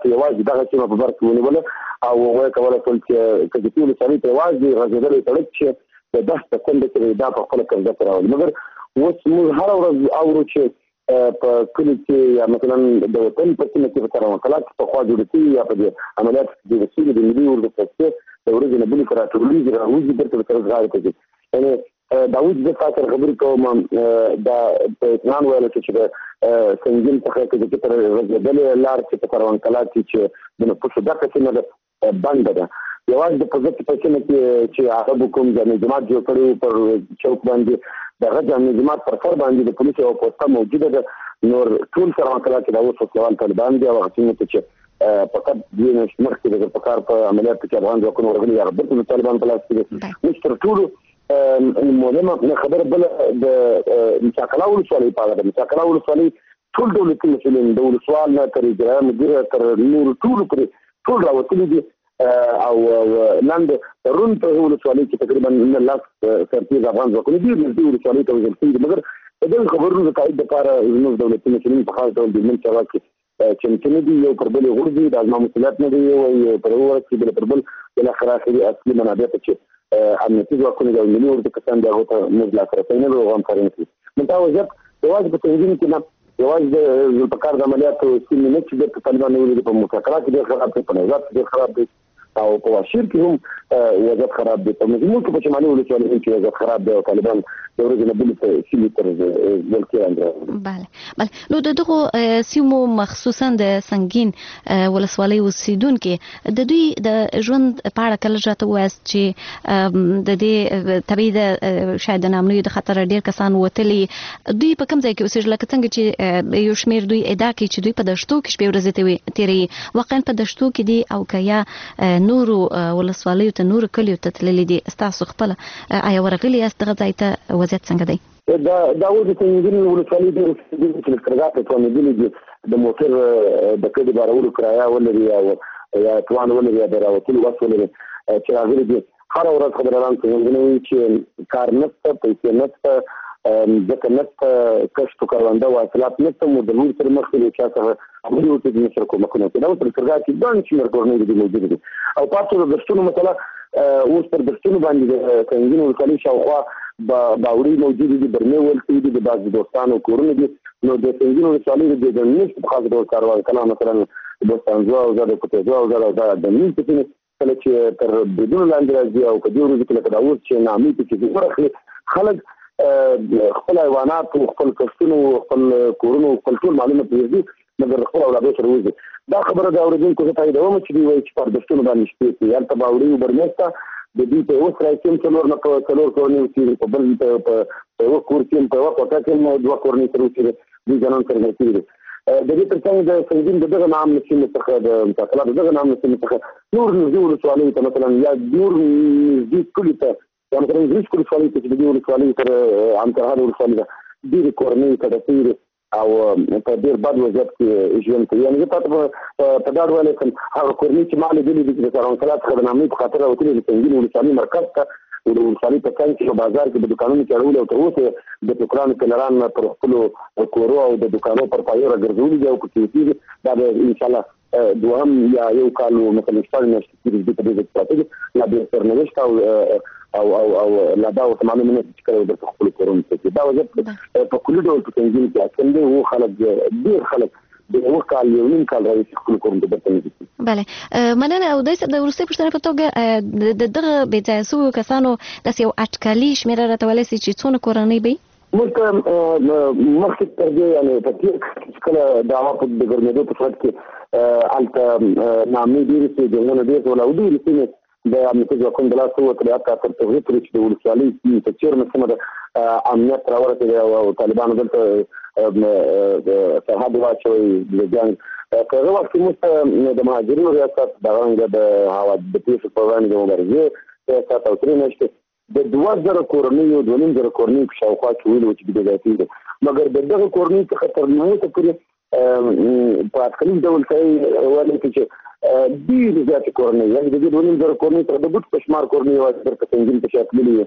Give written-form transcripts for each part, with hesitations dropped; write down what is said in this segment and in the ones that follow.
په یوازې دغه سیمه په بر کې ونیوله او هغوی کولی شول چې که د ټولو ولسوالۍ ته یوازې غځېدلی سړک چې د 10 سکنډه کې دا په خپله قبضه ته راولي. مګر اوس موږ هره ورځ اورو چې په کلي کې یا مثلا د وطن په سیمه کې په کروندګرو کې پخوا جوړ شوي یا په دې عملیات کې جوړ شوي د ملي اردو پوستې د ورځې نه بلې راټولېږي راوځي بېرته ورته غاړې ته ځي. یعنې دا اوس زه تا سره خبرې کوم دا په اطمینان ویلی شو چې د سنګین څخه که د تر غځېدلې لار چې په کروندګرو کې چې د نفوسو ډکه سیمه ده بنده ده. یوازې د پوزت په سیمه کې چې هغه کوم جامع جماعت جوړ کړی پر چوک باندې دغه جامع جماعت پر سر باندې د پولیسو او پوسټه موجوده ده. نور ټول کروندګرو کې د اوس وسلوال طالبان دي او هغه څنګه چې فقط دې مخکې د کار په عملیات کې افغان ځواکونه ورغلي یا د طالبان په لاس کې دي. مستر ټولو مهمه خبره بل د مشاکله ولسوالۍ په اړه ده. مشاکله ولسوالۍ ټول دولتي مسؤلین د ولسوال نه تر اجرایه مدیر تر نور ټول پرې ټول راوتلي دي او لاندې رون په ولسوالۍ کې تقریبا 9 لاک سرتیز افغان ځواکونه دي د ولسوالۍ ته وژل شوي. مګر د دې خبرونو د تایید لپاره زموږ دولتي مسؤلین په خاص ډول د منځ چارواکي چې نه دي یو پر بل غورځي د ازما مسؤلیت نه دی یو پر ورځ کې بل پر بل بل اخر اخري اصلي منابع ته چې امنیتي ځواکونه د ملي اردو کسان د هغه ته مزلا سره نه وو همکاري کوي. مته وځي یوازې په تنظیم کې نه یوازې د پکار د عملیاتو سیمه نه چې د طالبان ولې په مذاکرات کې خراب دي په نظر کې خراب دي او په واشیر کې هم وضعیت خراب دي. په مجموع کې په شمالي ولسوالۍ کې وضعیت خراب دی او طالبان د ورځې نه بلې سیمې تر ځل کې اندرا. بله نو دغه سیمو مخصوصا د سنگین ولسوالۍ اوسیدونکو د دوی د ژوند په اړه کله راته وایست چې د دې طبيعي د شاید د نامنوي د خطر ډیر کسان وتلي دوی په کوم ځای کې اوسېږي لکه څنګه چې یو شمیر دوی ادعا کوي چې دوی په دشتو کې شپې ورځې تیري واقعا په دشتو کې دي او کیا نورو ولسوالیو ته نورو کلیو ته تللي دي. تاسو خپل آیا ورغلي یاست دغه ځای ته وضعیت څنګه دی؟ دا اوس د سنګین ولسوالۍ د کرګاټ په نومېدلې دي د موټر د کډي بارولو کرایه ولري او یا توان ولري یا د راوتلو وس ولري چې راغلي دي. هر ورځ خبران څنګه چې کار نشته پیسې نشته ځکه نشته کښت کارونده واصلات نشته مو د لور تر مخ له چا څخه خبرې وکړي د مشر کومکونه کوي. دا اوس کرګاټ کې ځان چې مرګورنې دي موجود دي او تاسو د دستونو مثلا اوس پر دستونو باندې د سنگین ولسوالۍ شاوخوا باوري موجود دي برمه ولسي دي د بعض دوستانو کورونه دي. نو د سنگین ولسوالۍ د نشته په خاص ډول کاروان کله مثلا دوستانزو او زړه کوتهزو او زړه د نیم په کله چې تر بدون لاندې راځي او په دې ورځو کې لکه دا اوس چې نامي کې ورخلي خلک خپل حیوانات او خپل کښتونه او خپل کورونه او خپل ټول معلومات پیږي مګر خپل اولاد سره وځي. دا خبره د اوریدونکو ته تایید ومه چې دی وایي چې پر دښتونو باندې شپې یا ته باوري او برمستا د دې په اوس راځي څلور نه په څلور کورنۍ چې په بل په یو کور کې په یو کوټه کې دوه کورنۍ سره چې دوی ځانون سره ورتي د دې ترڅنګ د سنگین دغه نام نشي څخه د متکلم دغه نام نشي څخه نور نزول سوالي ته مثلا یا نور دې کلی ته یا مثلا انګلیس کلی سوالي ته د دې سوالي تر انتهار سوالي دې کورنۍ ته د تیر او په ډیر بد وضعیت کې ژوند کوي. یعنې په دا ډول هغه کورنۍ چې مال دې د کارونکلات خدماتي په خاطر او د سنگین ولسوالۍ مرکز ته او د ولسوالۍ په څنګ کې په بازار کې د دکانونو چړول او تر اوسه د ټوکرانو کلران پر خپل کورو او د دکانو پر پایره ګرځولي دي او کې دا ان شاء الله دوهم یا یو کال مثلا شپږ میاشتې د دې پروسې لا به سرنوشت او لا دا معلومه نه چې کله د خپل کورونو ته دا وځي په کلی ډول په څنګه کې څنګه وو خلک ډیر خلک د یو کال یو نیم کال راځي خپل کورونو ته ورته. بله مننه. او د وروستي پوښتنې په توګه د دغه بې ځایه شویو کسانو داسې یو اټکلي شمېره راته ویلی سي چې څونه کورنۍ به موږ مخکې تر دې یعنې په تېر کله د هوا په د ګرمېدو په صورت کې هلته نامې ډېرې سوې جنګونه ډېر شول او ډېرې سیمې د امنیتي ځواکونو د لاسه ووتلې حتی تر هغې پورې چې د ولسوالۍ په چیرمه سیمه د امنیت راورسېدی او طالبانو دلته سرحد واچوی د جنګ په هغه وخت کې موږ د مهاجرینو ریاست دغه د هوا د پیښو په وړاندې د مبارزې ریاست او درې میاشتې د 2000 کورنیو 2000 کورنیو په شاوخوا کې ویلو چې بې ځایه دي. مګر د دغه کورنیو څخه تر نهایته پورې په اټکلي ډول ځای ویلي چې ډېرې زیاتې کورنۍ یعنې د دې 2000 کورنۍ سره د بوټ په شمار کورنۍ یوازې تر سنګین په شا تللي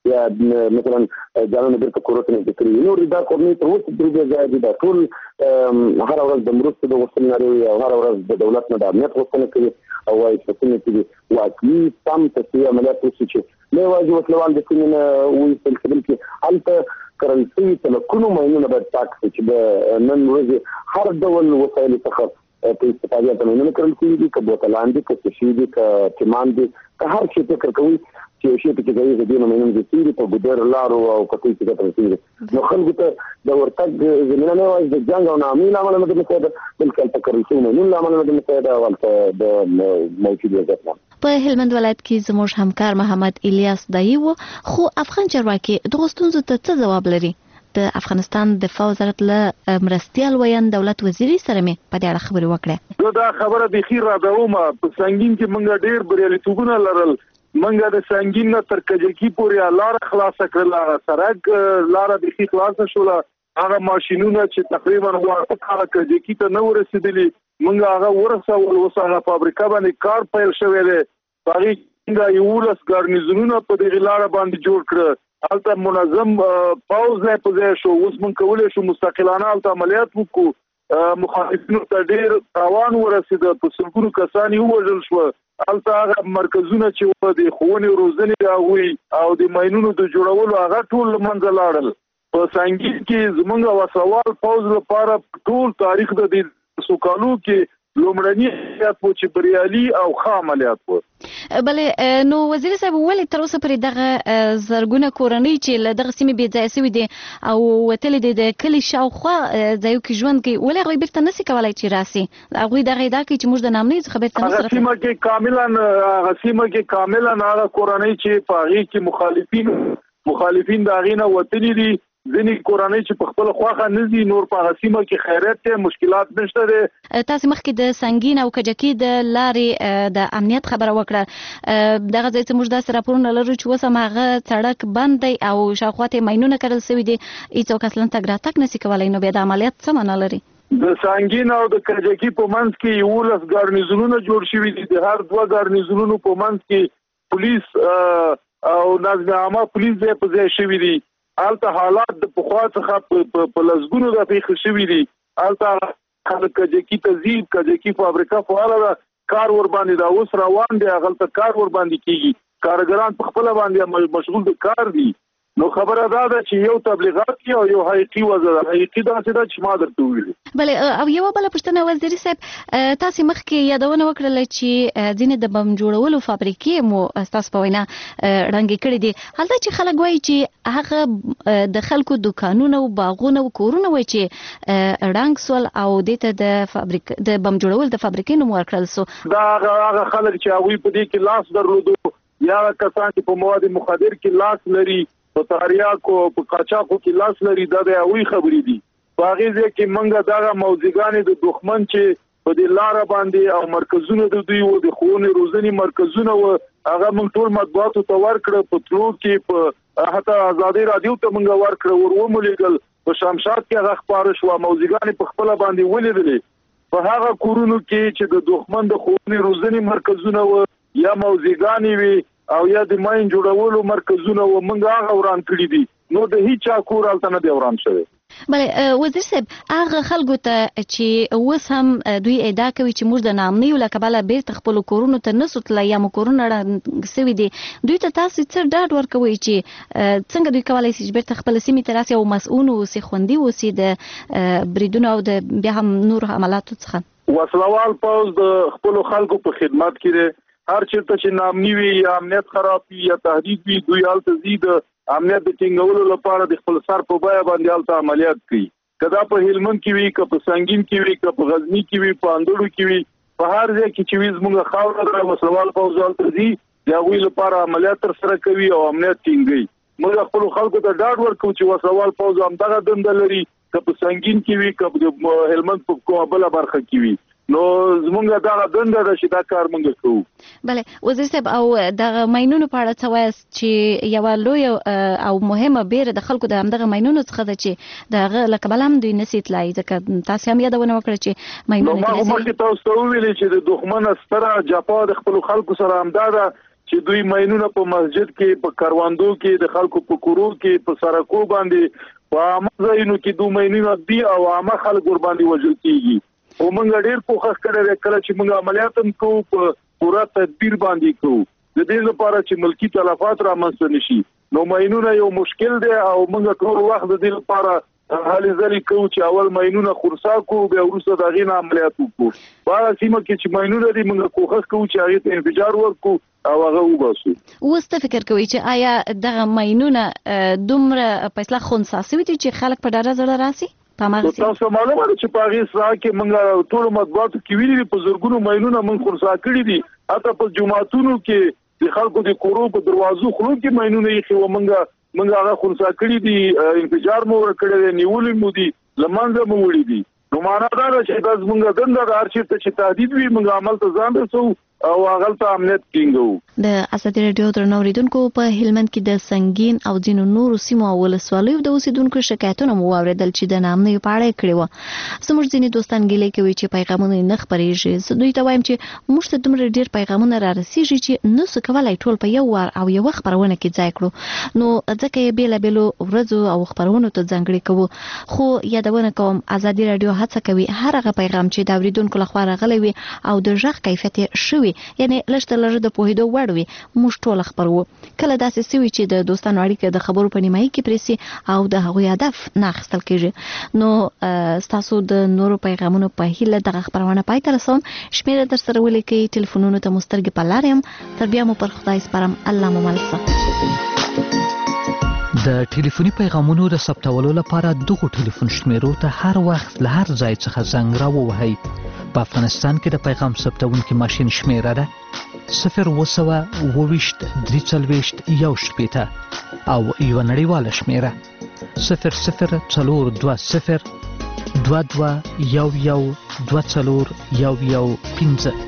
یا مثلا ځانونه بیرته کورو ته نږدې کړي. نور دا کورنۍ تر اوسه پورې ځای دي. دا ټول هره ورځ د مرستو د غوښتنې لري او هره ورځ د دولت نه د امنیت غوښتنه کوي او وايي چې څنګه چې واقعي سم تصفیه عملیات وشي چې نه یوازې وسلوال د سیمې نه وایستل کېدل چې هلته کرل شوي تلکونو ماینونه باید پاک شي چې د نن ورځې هر ډول وسایلو څخه په استفاده د ماینونه کرل شوي دي، که بوتلان دي، که شیشې دي، که چمان دي، که هر شي فکر کوي چې یو شی پکې ځایي د دې نه ماینونه جوړ په ګودر لارو او کتوی چې ګټه رسېږي. نو خلکو ته د ورتګ زمینه نه یوازې د جنګ او ناامنۍ له امله نه ده مساعده، بلکې هلته کرل شوي ماینونو له امله نه ده مساعده او هلته د موجود وضعیت نه. په هلمند ولایت کې زموږ همکار محمد الیاس دایی و، خو افغان چارواکي دغو ستونزو ته څه ځواب لري؟ د افغانستان دفاع وزارت له مرستیال ویان دولت وزیري سره مې په دې اړه خبرې وکړې. دا خبره بخیر را دومه په سنگین کې موږ ډېر بریالیتوبونه لرل. موږ د سنگین نه تر کجکی پورې لار خلاصه کړل، سړک لار بخیر خلاصه شوله. هغه ماشینونه چې تقریبا واټه کار کجکی ته نه ورسېدلي موږ هغه ورسول. اوس هغه فابریکه باندې کار پیل شوی دی. هغه څنګه 11 ګارنیزونونه په دې لار باندې جوړ کړ. هلته منظم پاوز نه پځای شو. اوس موږ کولای شو مستقلانه هلته عملیات وکړو. مخالفینو ته ډېر تاوان ورسېد، په سلګونو کسان ووژل شو. هلته هغه مرکزونه چې د ښوونې روزنې هغوی او د ماینونو د جوړولو هغه ټول له منځه لاړل. په سنگین کې زموږ وسوال پاوز لپاره ټول تاریخ د دې سوکالو کې لومړنی عملیات و چې بریالي او ښه عملیات و. بلې نو وزیر صاحب ولې تر اوسه پورې دغه زرګونه کورنۍ چې له دغه سیمې بې ځایه شوي دي او وتلي دي د کلي شاوخوا ځایو کې ژوند کوي، ولې هغوی بیرته نشي کولی چې راسي؟ هغوی دغه ادعا کوي چې موږ د ناامنۍ څخه بیرته نه هغه سیمه کې کاملا هغه کورنۍ چې په هغې کې مخالفین د هغې نه وتلي دي. ځینې کورنۍ چې په خپل خواخه نه دي، نور په هغه سیمه کې خیرات ته مشکلات نشته دي. تاسو مخکې د سنگین او کجکی د لارې د امنیت خبره وکړه. دغه ځای ته موږ داسې راپورونه لرو چې اوس هم هغه سړک بند دی او شاوخوا ته ماینونه کرل شوي دي، هېڅوک اصلا تګ راتګ نشي کولی. نو بیا د عملیات څه معنا لري؟ د سنگین او د کجکی په منځ کې 11 ګارنیزونونه جوړ شوي دي. د هر 2 ګارنیزونونو په منځ کې پولیس او نظم عامه پولیس ځای په ځای شوي دي. هلته حالات د پخوا څخه په لسګونو د پیښې شوي دي. هلته خلک کجکی ته ځي، کجکی فابریکه فعاله ده، کار ور باندې دا اوس روان دی، هغلته کار ور باندې کیږي. کارګران په خپل باندې مشغول د کار دي. نو خبره دا ده چې یو تبلیغات کې او یو حقیقي وضع ده. حقیقي دا چې دا چې ما درته ویلي. بلې او یوه بله پوښتنه وزیري صاحب، تاسې مخکې یادونه وکړله چې ځینې د بم جوړولو فابریکې مو ستاسو په وینا ړنګې کړي دي. هلته چې خلک وایي چې هغه د خلکو دوکانونه او باغونه او کورونه وایي چې ړنګ سول او دې ته د بم جوړول د فابریکې نوم ورکړل سو. دا هغه خلک چې هغوی په دې کې لاس درلودو، یا کسان چې په مواد مخدر کې لاس لري، په تریاکو په قاچاقو کې لاس لري، دا د هغوی خبرې دي. په هغې ځای کې موږ دغه موضوعګانې د دښمن چې په دې لاره باندې او مرکزونه د دوی و، د ښوونې روزنې مرکزونه و، هغه موږ ټول مطبوعاتو ته ورکړه. په تلو کې په حتی ازادۍ راډیو ته موږ ورکړه، ور ومولیږل. په شمشاد کې هغه خپاره شوه، موضوعګانې په خپله باندې ولیدلې. په هغه کورونو کې چې د دښمن د ښوونې روزنې مرکزونه و یا موضوعګانې وي او یا د ماین جوړولو مرکزونه و، موږ هغه وران کړي دي. نو د هیچا کور هلته نه دی وران شوی. بله وزیر صاحب، هغه خلکو ته چې اوس هم دوی ادعا کوي چې موږ د ناامنیو له کبله بیرته خپلو کورونو ته نسو تللی یا مو کورونه ړنګ سوي دي، دوی ته تاسې څه ډاډ ورکوئ چې څنګه دوی کولی شي چې بیرته خپله سیمې ته راسي او مسؤون اوسي، خوندي اوسي د بریدونو او د بیا هم نورو حملاتو څخه؟ وسلوال پوځ د خپلو خلکو په خدمت کې دی. هر چېرته چې ناامني وي یا امنیت خراب وي یا تهدید وي، دوی هلته ځي د امنیت د ټینګولو لپاره د خپل سر په بیه باندې هلته عملیات کوي. که دا په هلمند کې وي، که په سنگین کې وي، که په غزني کې وي، په اندړو کې وي، په هر ځای کې چې وي زموږ خاوره ده، وسلوال پوځ هلته ځي، د هغوی لپاره عملیات ترسره کوي او امنیت ټینګوي. موږ خپلو خلکو ته ډاډ ورکوو چې وسلوال پوځ همدغه دنده لري، که په سنگین کې وي، که په هلمند په کومه بله برخه کې وي. نو زمونږ دغه دنده ده چې دا کار مونږ کوو. بله وزیر صاحب، او دغه ماینونو په اړه څه وایاست چې یوه لویه او مهمه بیره د خلکو د همدغه ماینونو څخه ده چې د هغه له کبله هم دوی نسي تلای، ځکه تاسې هم یادونه وکړه چې ماینونه ما مخکې تاسو ته وویلې چې د دښمن ستره جفا د خپلو خلکو سره همدا ده چې دوی ماینونه په مسجد کې په کاروندو کې د خلکو په کورو کې په سرکو باندې په امازینو کې دوی ماینونه دی او عامه خلک ور باندې وژل کیږي او موږ ډېر کوښښ کړی کله چې موږ عملیات هم کوو په پورا تدبیر باندې کوو د دې لپاره چې ملکی تلفات رامنځته نشي نو ماینونه یو مشکل دی او موږ ټول وخت د دې لپاره حالي ځلې کوو چې اول ماینونه خرڅا کوو بیا وروسته د غین عملیات وکړو په سیمه کې چې ماینونه دي موږ کوښښ کوو چې هغه ته انفجار ورکړو او هغه وباسو. اوس ته فکر کوي چې آیا دغه ماینونه دومره په اصلاح خنثی وي چې خلک په ډاره زړه راسي؟ تاسو معلومه ده چې په هغه ساعت کې موږ ټول مطبوعاتو کې ویلي په زورګونو ماینونه موږ خرڅا کړی دي حتی په جمعاتونو کې د خلکو د کورو په دروازو خلو کې ماینونه یې خو موږ هغه خرڅا کړی دي انفجار مو ورکړی دی نیولې مو دي لمانځه مو وړي دي نو معنا دا چې د موږ دنده د ارشیف ته چې تهدید وي موږ عمل ته ځان رسو او هغه ته امنیت ټینګو. د ازادي رادیو درنو ریډونکو په هلمند کې د سنگین او ځینو نورو سیمو ولسوالیو د اوسیدونکو شکایتونه مو واوریدل چې د نامنې پاړې کړې و. زموږ ځینې دوستان ګیلې کوي چې پیغامونه نه خبرېږي. زه دوی ته وایم چې موږ ته دومره ډېر پیغامونه را رسیږي چې نه څه کولای ټول په یو وار او یو خبرونه کې ځای کړو نو ځکه یې بیلابېلو ورځو او خبرونو ته ځانګړي کوو خو یادونه کوم ازادي رادیو هڅه کوي هر هغه پیغام چې د اوریدونکو لخوا راغلی وي او د ژغ کیفیت شوی یعنی لږ د پوهېدو وړ وي موږ ټول خبرو کله داسې سوي چې د دوستانو اړیکه د خبرو په نیمایي کې پرېسي او د هغوی هدف نه اخیستل کېږي نو ستاسو د نورو پیغامونو په هیله دغه خبرونه پای ته رسوم شمیره در سره ولیکئ ټلیفونونو ته مو سترګې په لار یم تر بیا مو پر خدای سپارم الله مو مل شه. د ټلیفوني پیغامونو د ثبتولو لپاره دغه ټلیفون شمیرو ته هر وخت له هر ځای څخه زنګ راووهئ. په افغانستان کې د پیغام ثبتونکي ماشین شمیره ده 020 340 1 او یو نړیواله شمیره 0040 22 11 24 15.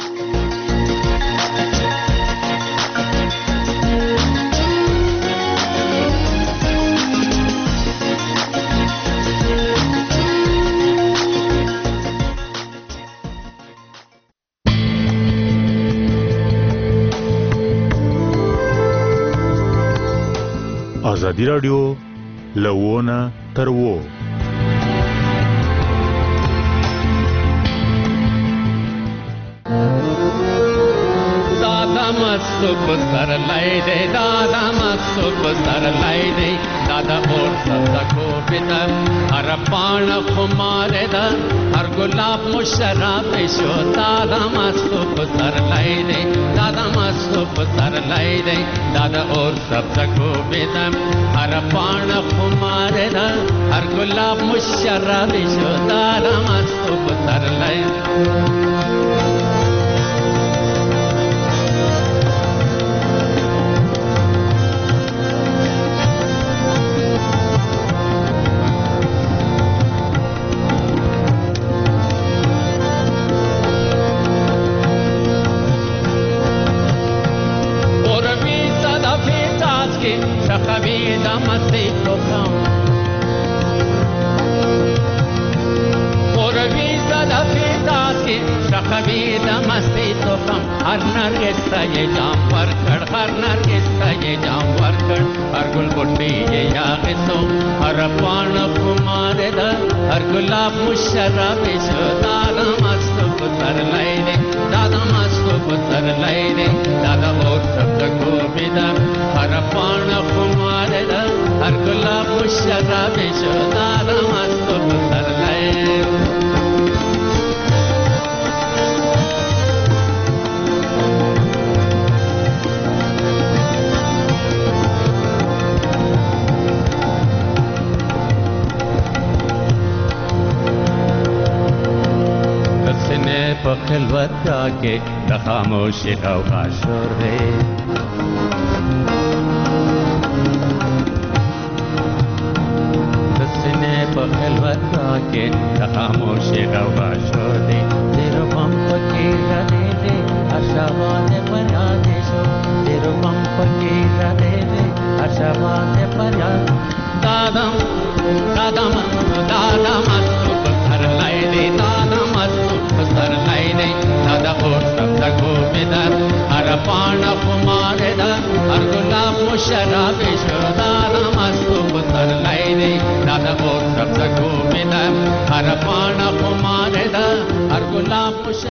ازادي رادیو لوونه تر وو दादा मस्त सर लाई दे दादा मस्त सर लाई दे दादा और सदा को पिता हर पान खुमारे दा हर गुलाब मुशराब शो दादा मस्त सर लाई दे दादा मस्त सर लाई दे दादा और सदा को पिता हर पान खुमारे दा हर गुलाब मुशराब शो दादा मस्त सर लाई हर नरगिस ये जाम पर खड़ हर नरगिस ये जाम पर खड़ हर गुल बुट्टी ये यागिसो हर पान कुमारे दा हर गुलाब मुशर्रफ शो दादा मस्त पुतर लाई दे दादा मस्त पुतर लाई दे दादा और सब को बिदा हर पान कुमारे दा हर गुलाब मुशर्रफ शो दादा मस्त पुतर लाई खिलवत के खामोशी का शोर है ससने पर खिलवत के खामोशी का शोर है तेरे पंप के रदे दे आशावाद बना दे शो तेरे पंप के रदे दे आशावाद बना दादा दादा दादा मस्त घर लाई दे दादा मस्त सर लाई दे दादा और सब को बिदर हर पान कुमार شراب شدار مست بتر لایری دادا اور سبز کو بنا هر پان خمار دا هر ګلاب